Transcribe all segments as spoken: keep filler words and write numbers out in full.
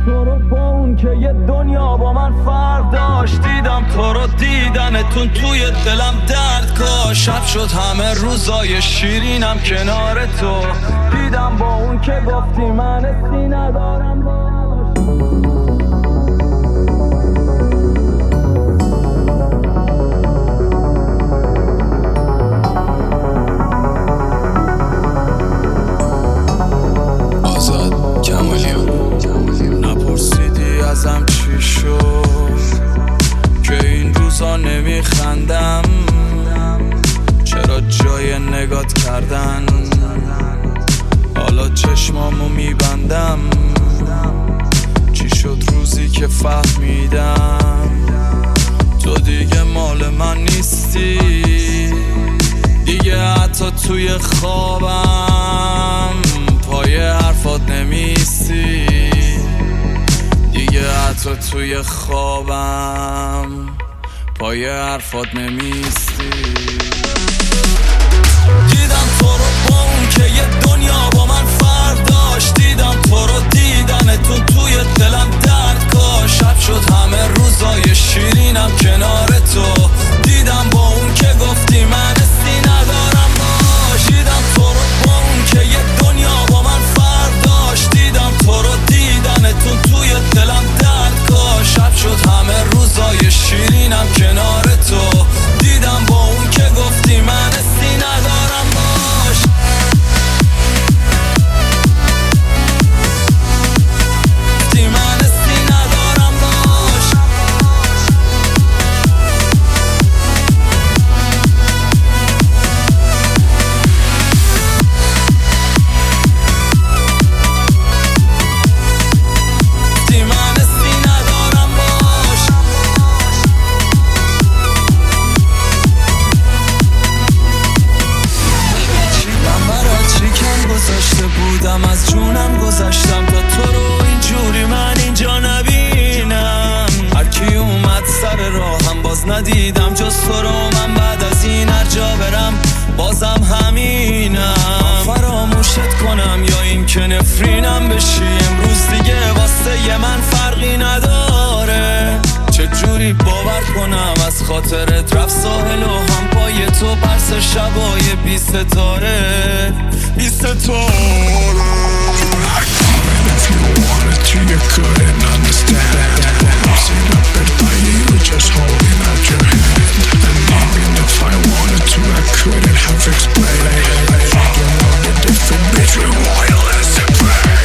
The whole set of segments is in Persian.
تو رو با اون که یه دنیا با من فرق داشت. دیدم تو رو دیدنتون توی دلم درد کاش. شب شد همه روزای شیرینم کنار تو. دیدم با اون که گفتی من اسمی ندارم باش. نپرسیدی ازم چی شد که این روزا نمیخندم. چرا جای نگات کردن حالا چشمامو میبندم. چی شد روزی که فهمیدم تو دیگه مال من نیستی. دیگه حتی توی خوابم پای حرفات نمیستی. دیگه حتی توی خوابم پای حرفات نمیستی. دیدم تو رو با اون که یه دنیا با من فرق داشت. دیدم تو رو دیدنتون توی دلم درد کاش. شب شد همه روزای شیرینم کنار تو. دیدم با اون که گفتی من اسمی ندارم باش. دیدم تو رو با اون که یه دنیا با من فرق داشت. دیدم تو رو دیدنتون توی دلم درد کاش. شب شد همه روزای شیرینم کنار تو. دیدم با اون که گفتی من اسمی ندارم باش. گفتی من اسمی ندارم باش. گفتی من اسمی ندارم باش. من برات چی کم گذاشته بودم از جونم گذاشتم تا تو رو اینجوری من اینجا نبینم. هر کی اومد سر راهم باز ندیدم جز تو رو. من بعد از این هر جا برم بازم همینم. فراموشت کنم یا این که نفرینم بشی. امروز دیگه واسه ی من فرقی نداره. چجوری باور کنم از خاطرت رفت ساحل و هم پای تو پرس شبای بی ستاره بی ستاره. If you wanted to, you couldn't understand. Sit up and fight, you were just holding out your hand. And even if I wanted to, I couldn't have explained. You know the difference between wireless and brain.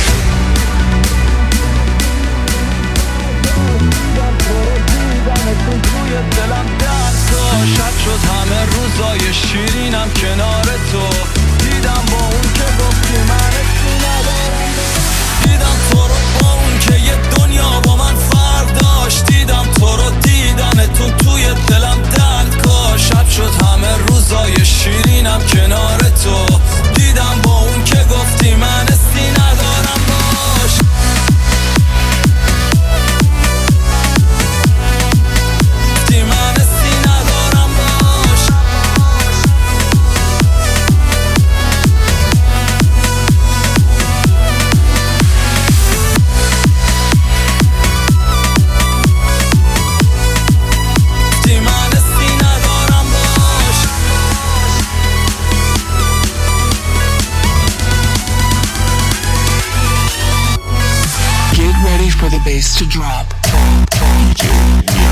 توی دلم درد کاش. شب شد همه روزای شیرینم کنار تو. دیدم با اون که گفتی من اسمی ندارم. دیدم تو رو با اون که یه دنیا با من فرق داشت. دیدم تو رو دیدنتون توی دلم درد کاش. شب شد همه روزای شیرینم کنار تو. دیدم با اون که گفتی من اسمی ندارم باش. گفتی من اسمی ندارم باش. گفتی من اسمی ندارم باش. Get ready for the bass to drop.